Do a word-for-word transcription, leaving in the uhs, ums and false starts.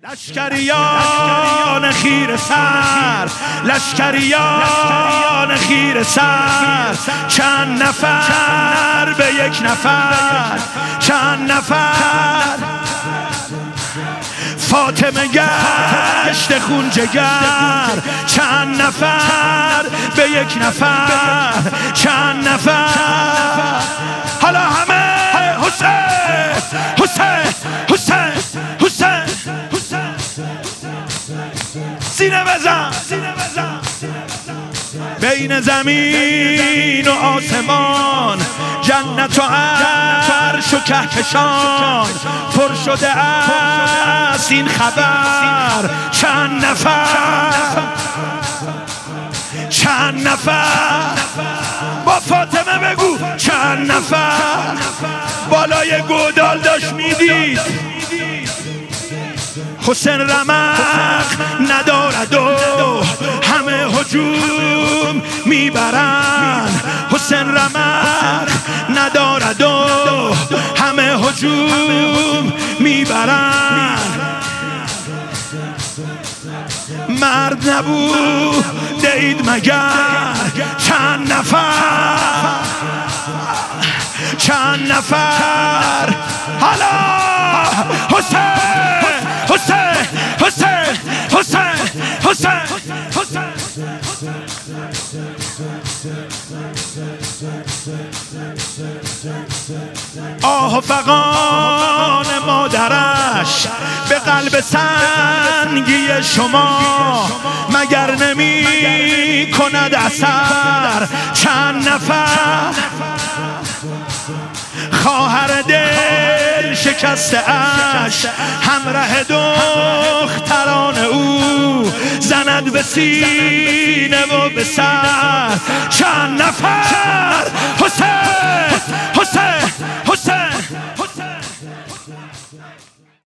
لشکریان خیره سر، لشکریان خیره سر، چند نفر به یک نفر، چند نفر فاطمه گشت خون جگر، چند نفر به یک نفر، چند نفر حالا همه حسین حسین حسین حسین سینه بزن بین زمین و آسمان، جنت و عرش و کهکشان پر شده است این خبر، چند نفر چند نفر با فاطمه بگو، چند نفر بالای گودال داشت میدید حسین رمق ندارد و همه هجوم میبرند، حسین رمق ندارد و همه هجوم میبرند، مرد نبود دید مگر چند نفر چند نفر حالا حسین حسین حسین حسین حسین حسین آه و فغان مادرش به قلب سنگی شما مگر نمی کند اثر، چند نفر خواهر دل شکسته اش همراه دختران او زند به سینه و به سر، چند نفر